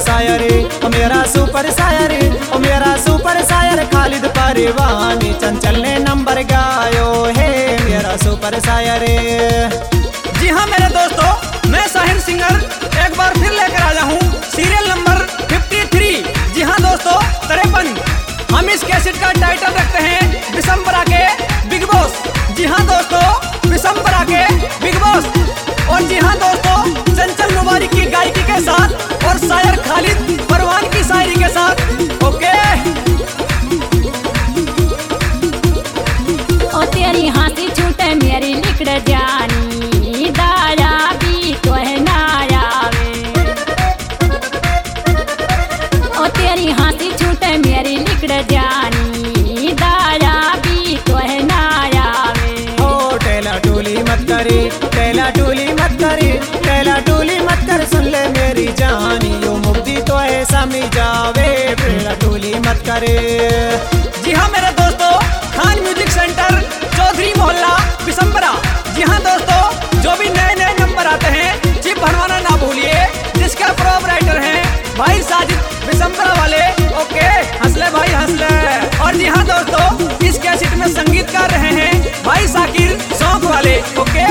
शायर, ओ मेरा सुपर शायर, ओ मेरा सुपर शायर खालिद परवानी चंचल ने नंबर गायो है मेरा सुपर शायर। जी हाँ मेरे दोस्तों, मैं साहिर सिंगर एक बार फिर लेकर आया हूँ सीरियल नंबर 53। जी हाँ दोस्तों, 53। हम इस कैसेट का टाइटल रखते हैं बिशंबरा के बिग बॉस। जी हाँ दोस्तों, बिशंबरा के बिग बॉस। और जी हाँ दोस्तों, चंचल मुबारक की गायकी के साथ और शायर खालिद परवान की शायरी के साथ। ओके। ओ तेरी हंसी छूटे मेरी लिकड़ जानी दाया भी तो है ना आवे। ओ तेरी हंसी छूटे मेरी लिकड़ जानी दाया भी तो है ना आवे। ओ टेला टूली मत करे, टेला टूली मत करे, टेला टूली मत कर, सुन ले मेरी जानी यो मुक्ति तो है समी जावे, टेला टूली मत करे। जी हाँ मेरे दोस्तों, खान म्यूजिक सेंटर चौधरी मोहल्ला बिशंबरा। जी हाँ दोस्तों, जो भी नए नए नंबर आते हैं चिप भरवाना ना भूलिए, जिसका प्रोपराइटर हैं भाई साजिद बिशंबरा वाले। ओके, हंसले भाई हंसले। और जी हाँ दोस्तों, इस कैसेट में संगीतकार रहे हैं भाई साकिर शौक वाले। ओके।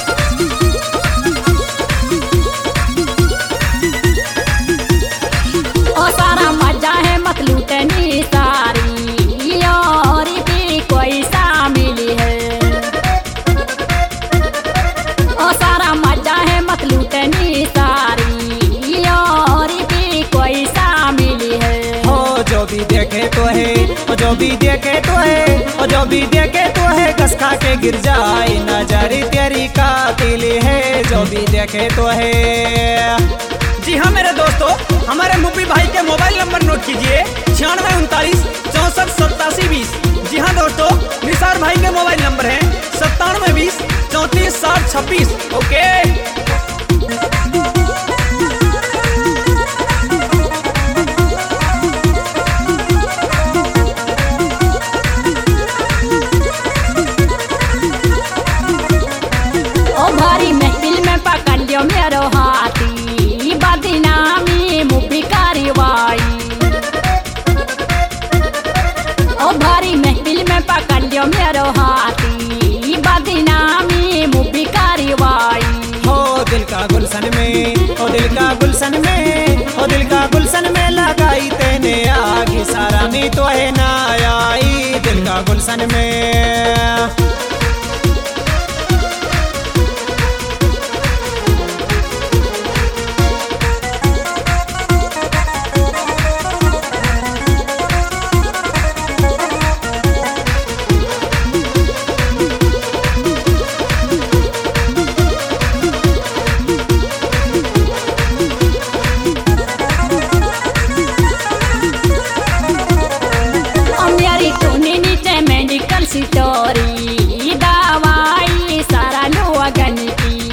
ओ सारा मजा है मत लूटनी सारी और भी कोई शामिल है। ओ सारा मजा है मत लूटनी सारी और भी कोई शामिल है। हो जो भी देखे तो है, ओ जो भी देखे तो है, ओ जो भी देखे तो है, कस खा के गिर जाए नजर तेरी कातिल है, जो भी देखे तो है। जी हाँ मेरे दोस्तों, हमारे मुप्पी भाई के मोबाइल नंबर नोट कीजिए 9639 64 87 20। जी हाँ दोस्तों, निसार भाई के मोबाइल नंबर है 97 20 34 60 26। ओके। ओ भारी महफिल में पकड़ लियो मेरो हाथी बदनामी मुफी कारवाई। ओ भारी महफिल में पकड़ लियो मेरो हाथी बदनामी मुफी कारवाई। हो दिल का गुलशन में, ओ दिल का गुलशन में, ओ दिल का गुलशन में लगाई तेने आग, सारा मी तो है ना आई दिल का गुलशन में। सिटोरी दवाई सारा लोगन की।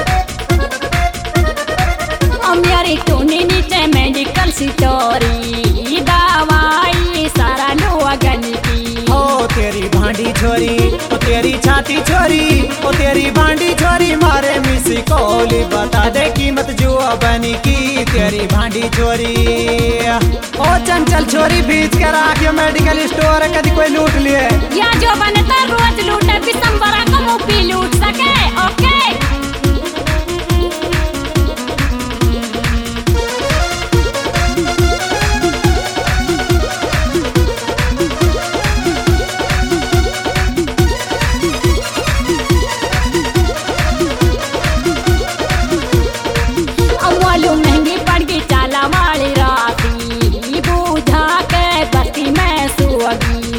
मेरी टूनी नीचे मेडिकल सिटोरी दवाई सारा लोगन की। हो तेरी भांडी छोरी, ओ तेरी छाती छोरी, ओ तेरी भांडी छोरी मारे मिसी कोली, बता दे कीमत जो बनी की तेरी भांडी छोरी। ओ चंचल छोरी बीच कर आके मेडिकल स्टोर कभी कोई लूट लिए, या जो बनता रोज लूटे बिशंबरा को मुफ्ती लूट सके। ओके। महंगी पड़ गई चाला वाली राती बूझा के बस्ती में सुअगी।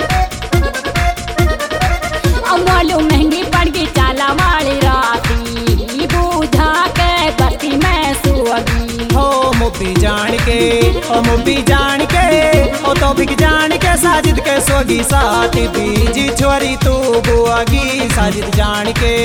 महंगी पड़ गई चाला वाली राती बूझा के बस्ती में सुअगी। हो मुफ्ती जान के, ओ मुफ्ती जान के, ओ तो बिक जान के साजिद के सोगी साथी बीजी छोरी तू बुआगी साजिद जान के।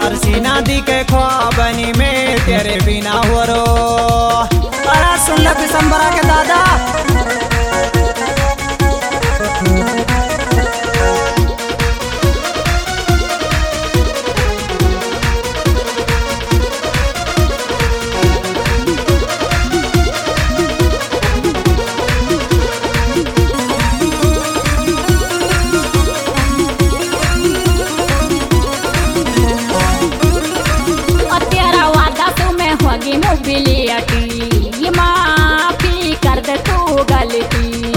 अरसी ना दिखे ख्वाबनी में तेरे बिना हो रो। अरे सुन ल पिसंबरा के दादा। होगी मोबिलिटी माफी कर दे तू गलती।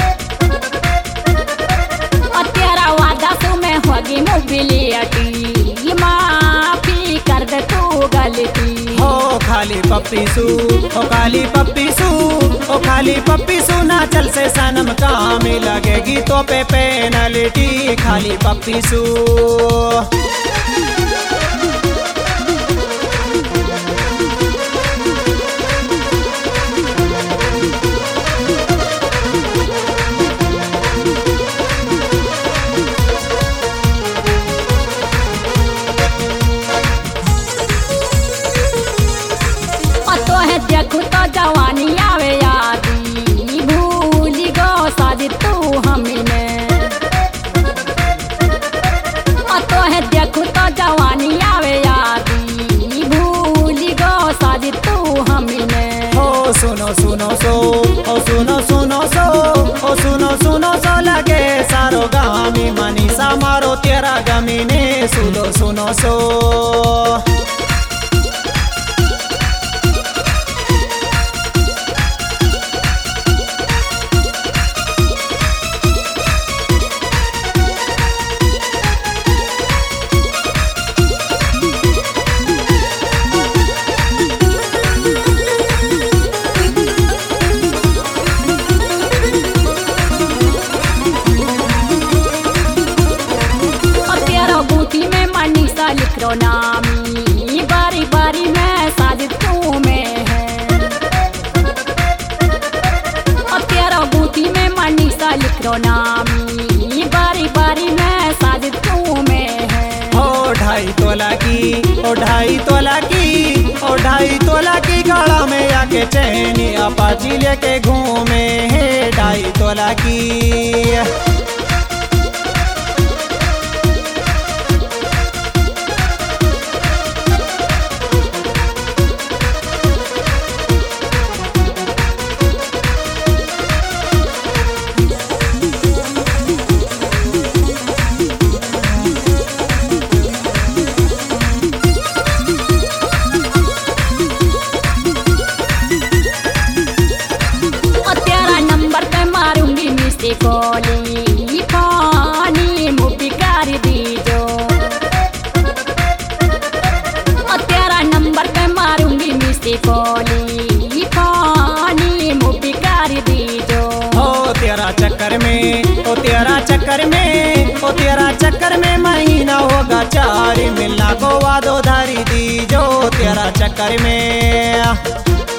तेरा वादा सो में होगी मोबिलिटी माफी कर दे तू गलती। हो खाली पप्पी सू, हो खाली पप्पी सू, हो खाली पप्पी सू ना चल से सनम काम लगेगी तो पे पेनल्टी। खाली पप्पी सू। देखू तो जवानी आवे यादी भूली गो साजी तू हमने। तो है देखू तो जवानी आवे यादी भूली गो साजी तू हमने। हो सुनो सुनो सो, ओ सुनो सुनो सो, ओ सुनो सुनो सो लगे सारो गामी मनीषा मारो तेरा गमी ने सुनो सुनो सो। लिखो नामी बारी बारी में साजिद तू में है। तेरा बूटी में मनीषा लिखो नामी बारी बारी में साजिद तू में है। हो 2.5 तोला की, ओ 2.5 तोला की, ओ 2.5 तोला की गाड़ा में आके चैनी अपाची लेके घूमे है 2.5 तोला की। कोली पानी मुपी कर दीजो। तेरा नंबर पे मारूंगी मिस्टी कोली पानी मुपी कर दीजो। हो तेरा चक्कर में, ओ तेरा चक्कर में, ओ तेरा चक्कर में महीना होगा 4 मिलना को वादो धारी दीजो। तेरा चक्कर में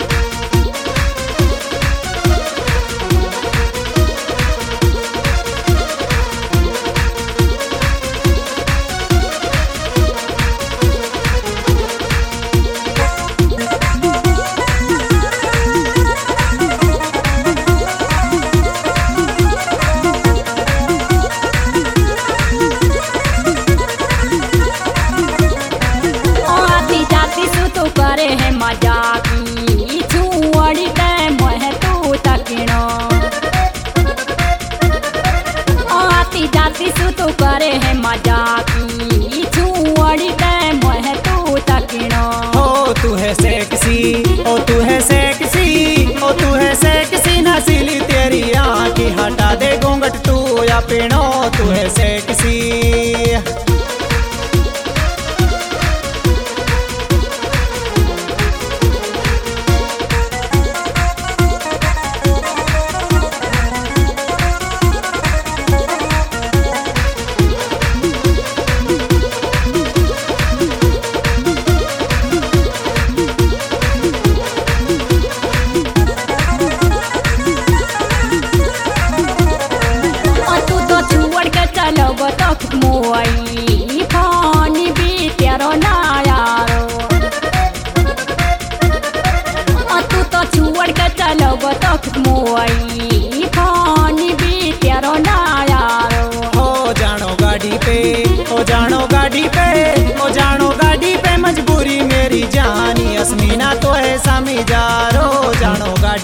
करे है मजाकी छुअड़ी ते मोह तू तकिनो। आती जाती सु तू करे है मजाकी छुअड़ी ते मोह तू तकिनो। हो तू है सेक्सी, ओ तू है सेक्सी, ओ तू है सेक्सी नसीली तेरी आँखी हटा दे घूंघट तू या पीनो। तू है सेक्सी। मोई पानी भी तेरो ना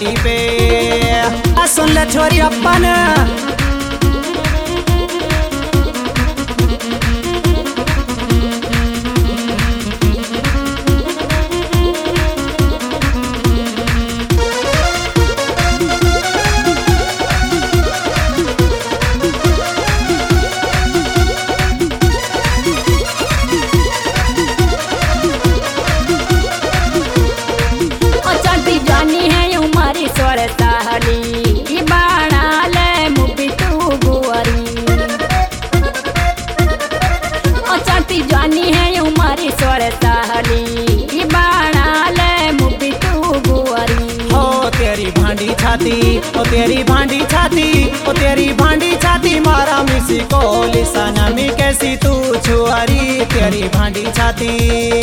गाड़ी पे। सुन ले छोरी अपन ओ तेरी भांडी छाती, ओ तेरी भांडी छाती मारा मिसी कोली सनमी कैसी तू छुआरी तेरी भांडी छाती।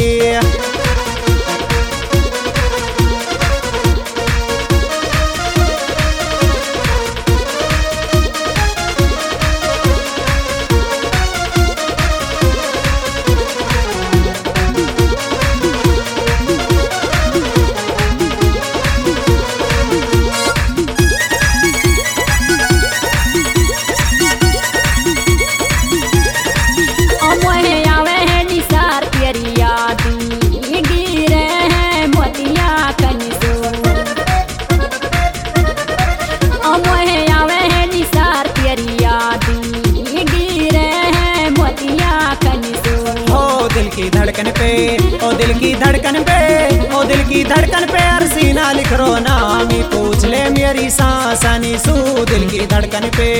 धड़कन पे ओ दिल की धड़कन पे, ओ दिल की धड़कन पे अरसीना लिख रो नामी पूछ ले मेरी सांसनी सू दिल की धड़कन पे।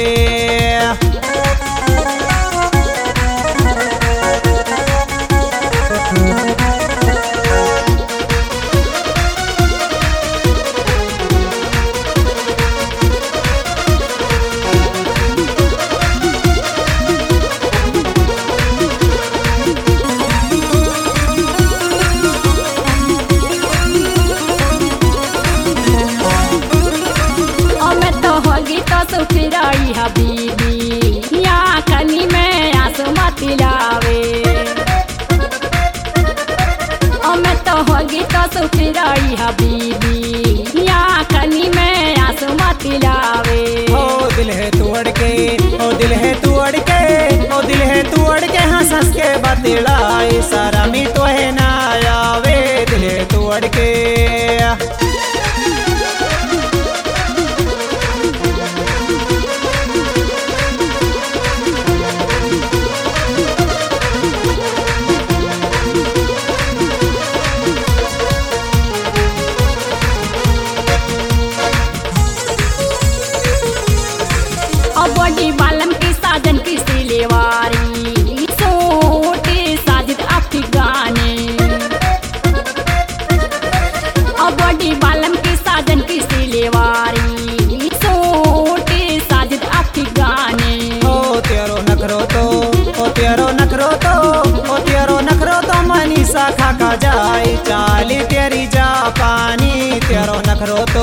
सुखराई हबीबी या खनी में आंसू मत लावे ओ मैं तो होगी तो सुखराई हबीबी या खनी में आंसू मत लावे। ओ दिल है तू अड़ के, ओ दिल है तू अड़ के, ओ दिल है तू अड़ के हंस हंस के बतलाई सारा मी तो है ना आवे दिल है तू अड़ के। बड़ी बालम की साजन की सिलेवारी सोटे साजिद अफगानी बड़ी बालम की साजन की सिलेवारी सोटे साजिद अफगानी। ओ तेरो नखरो तो, ओ तेरो नखरो तो, ओ तेरो नखरो तो मनीषा खाका जाए चाली तेरी जापानी तेरो नखरो तो।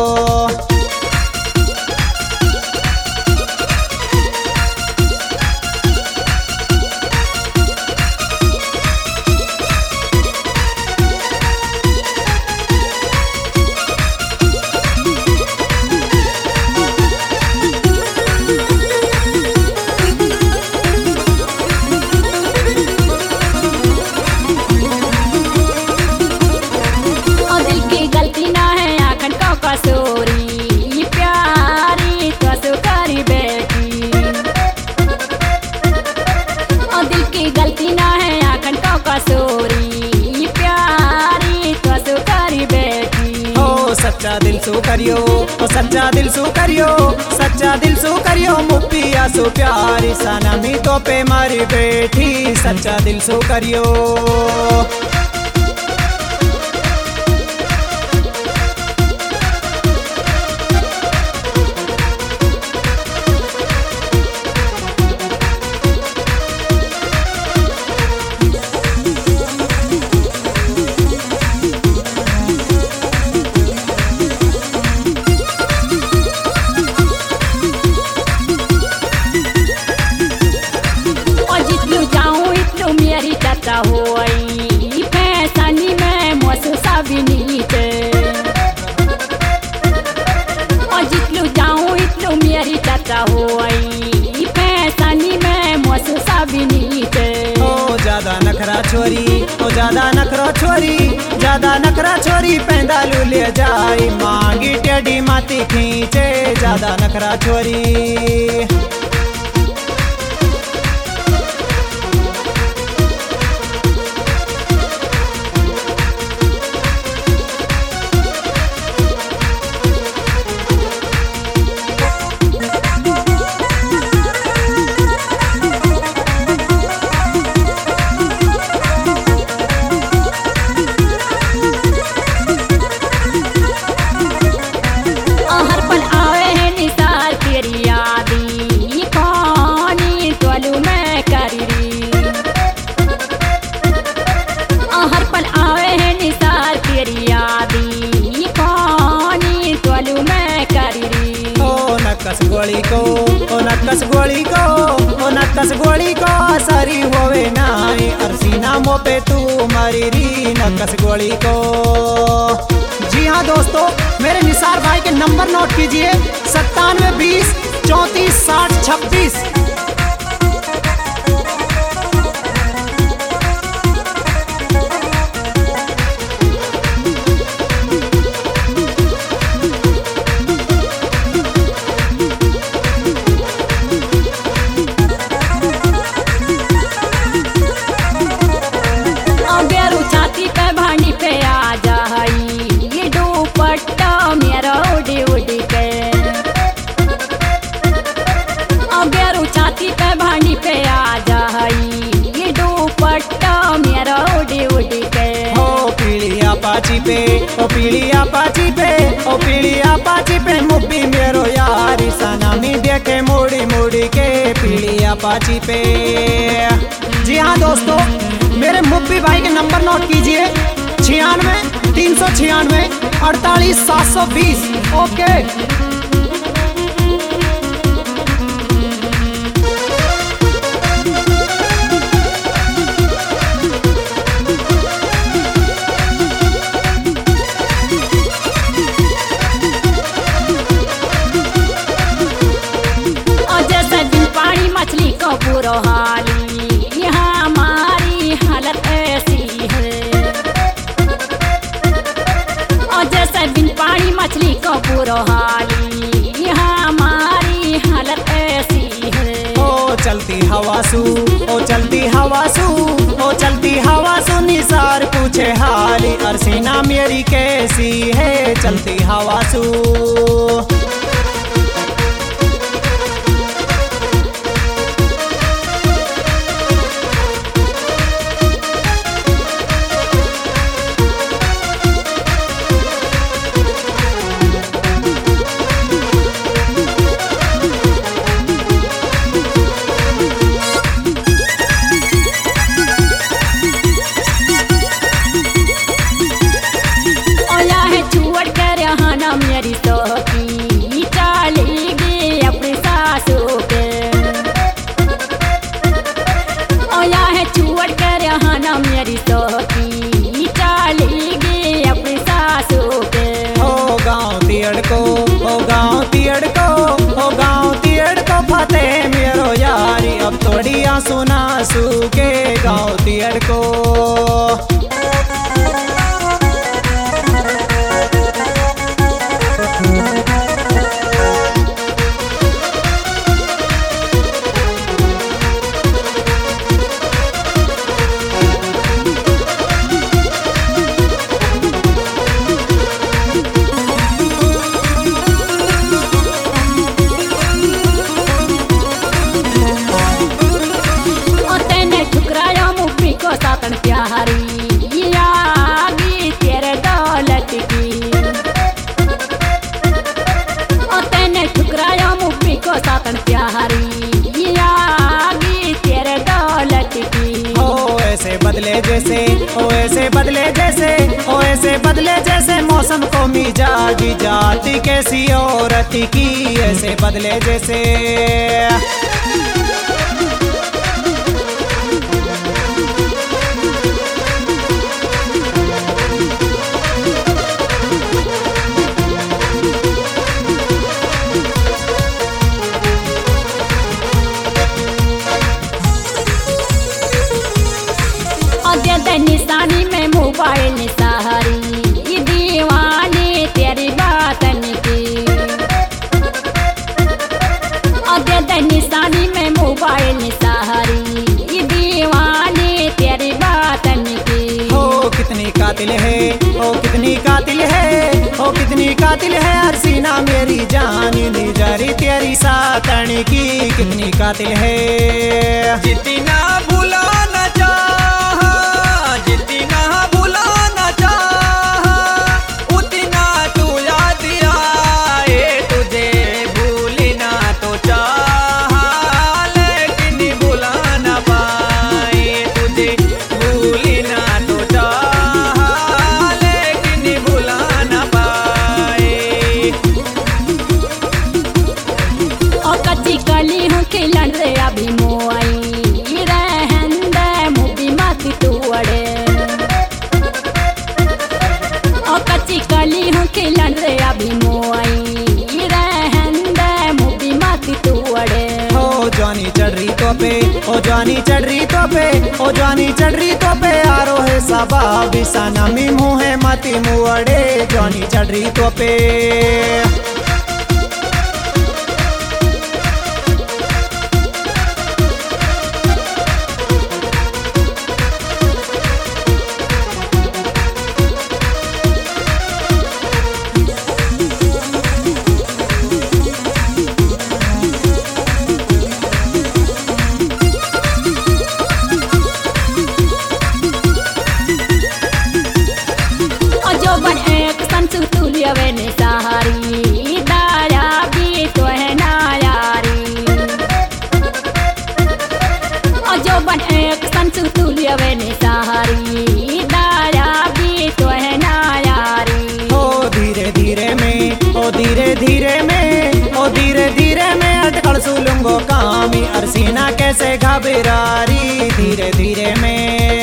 कसोरी प्यारी कसो करी बेटी और दिल की गलती ना है आखन को कसोरी प्यारी कसो करी बेटी। ओ सच्चा दिल सो करियो, ओ सच्चा दिल सो करियो, सच्चा दिल सो करियो मुप्पिया सो प्यारी सनमी तो पे मारी बेटी सच्चा दिल सो करियो। हो तेरी चर्चा होई फैसनी में मोस सब नीचे। ओ ज्यादा नखरा छोरी, ओ ज्यादा नखरा छोरी, ज्यादा नखरा छोरी पैंदालू ले जाई मांगी टेढ़ी माती खींचे ज्यादा नखरा छोरी। नक्कस गोली को, ओ नक्कस गोली को, ओ नक्कस गोली को सरी होवे नाई अरसीना मो पे तू मरी री नक्कस गोली को। जी हाँ दोस्तों, मेरे निसार भाई के नंबर नोट कीजिए 97 20 34 60 26। पाची पे ओ पीलिया पाची पे, ओ पीलिया पाची पे मुब्बी मेरो यारी सनामी देखे मुड़ी मुड़ी के पीलिया पाची पे। जी हाँ दोस्तों, मेरे मुब्बी भाई के नंबर नोट कीजिए 96 396 48 720। ओके बुरो हाली यहाँ हमारी हालत ऐसी है। और जैसे बिन पानी मछली को बुरो हाली यहाँ हमारी हालत ऐसी है। ओ चलती हवासू, ओ चलती हवासू, ओ चलती हवासू निसार पूछे हाली अरसीना मेरी कैसी है चलती हवासू। मेरी सोहती चली गई अपनी सासू के। ओया है चुअड़ कर यहाँ ना मेरी सोहती चली गई अपनी सासू के। ओ गाँव तियड़ को, ओ गाँव तियड़ को, ओ गाँव तियड़ को फतेह मेरो यारी अब थोड़ी आंसू नासू के गाँव तियड़ को। सातन प्यारी यागी तेरे दौलत की। और तेने ठुकराया मुफ्ती को सातन प्यारी यागी तेरे दौलत की। ओ ऐसे बदले जैसे, ओ ऐसे बदले जैसे, ओ ऐसे बदले जैसे मौसम को मिजाजी जाती कैसी औरत की ऐसे बदले जैसे। दे दे निशानी में मोबाइल निसारी दीवाने तेरी बातन की। हो कितनी कातिल है, ओ कितनी कातिल है, ओ कितनी कातिल है हसीना मेरी जान निजारी तेरी सातन की। कितनी कातिल है। जितना भुलाना चाहा, जितना भुलाना चाहा, उतना तू याद आए तुझे भूलना तो चाहा, लेकिन भुला ना पाए तुझे भूलना तो चाहा, लेकिन भुला ना पाए। ओ कच्ची कली हूँ खिलन रे अभी मोई रहन दे मुबी मत तोड़े। ओ कच्ची कली हूँ खिलन रे अभी मोई रहन दे मुबी मत तोड़े। ओ जानी चढ़ रही तो पे, ओ जानी चढ़ रही तो पे, ओ जानी चढ़ रही तो पे आरो है सबा बिसाना मी मुँह है मती मुअड़े। जानी चढ़ रही तो पे। जो बन एक संसु तुल्य वे निसारी दाया भी तो है नायारी। जो बन एक संसु तुल्य वे निसारी दाया भी तो है नायारी। ओ धीरे धीरे में, ओ धीरे धीरे में, ओ धीरे धीरे में अटकल सुलूंगो कामी अरसीना कैसे घबरारी। धीरे धीरे में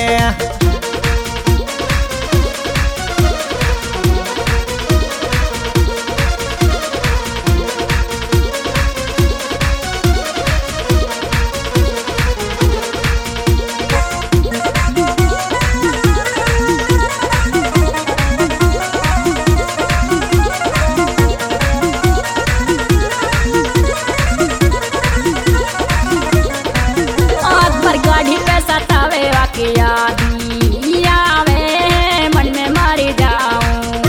गाड़ी पे सतावे वाके यादी आवे मन में मारी जाऊं।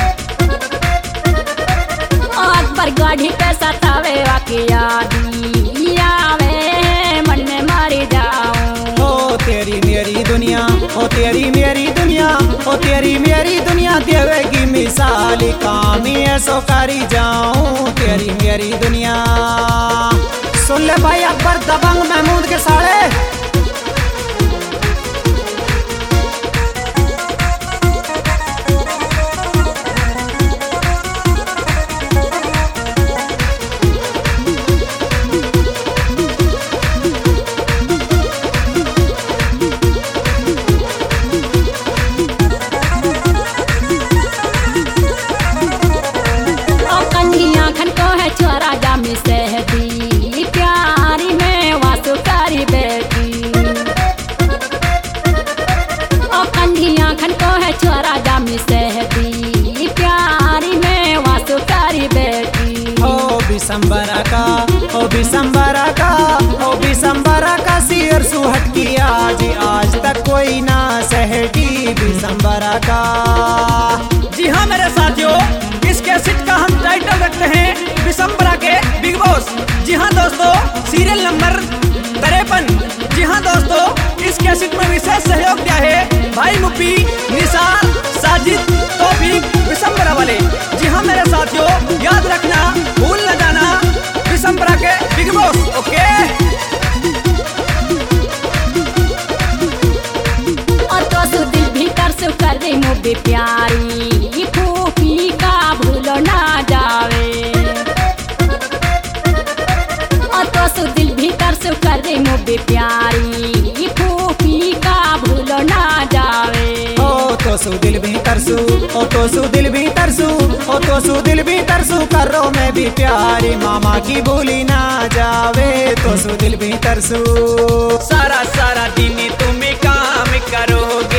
आज पर गाड़ी पे सतावे वाके यादी आवे मन में मारी जाऊं। ओ तेरी मेरी दुनिया, ओ तेरी मेरी दुनिया, ओ तेरी मेरी दुनिया देवेगी मिसाल कामी ऐसो करी जाऊं। तेरी मेरी दुनिया सुन ले भाई अकबर दबंग महमूद के साड़े। छोरा जामी सहदी प्यारी में वासुकारी बेटी। ओ कंधिया खन को है छोरा जामी सहदी प्यारी में वासुकारी बेटी। ओ बिसंबरा का, ओ बिसंबरा का, ओ बिसंबरा का सिर सुहट की आज तक कोई ना सहटी बिसंबरा का। जी हाँ मेरे साथियों, इस कैसेट का हम टाइटल रखते हैं बिसंबरा के बिग बॉस। जी हाँ दोस्तों, सीरियल नंबर 53। जी हाँ दोस्तों, इस कैसेट में विशेष सहयोग दिया है भाई मुप्पी, निसार, साजिद, तौफीक, बिसंबरा वाले। जी हाँ मेरे साथियों, याद रखना, भूल न जाना, बिसंबरा के बिग बॉस। ओके। और तो सु दिल भीतर से कर दे मुझे प्यारी फूफी का भूलो ना जावे। और तो सु दिल भीतर से कर दे मुझे प्यारी फूफी का भूलो ना जावे। ओ तो सु दिल भी तरसू, ओ तो सु दिल भी तरसू, ओ तो सु दिल भी तरसू करो मैं भी प्यारी मामा की भूली ना जावे। तो सु दिल भी तरसू। सारा सारा दिन तुम काम करोगे,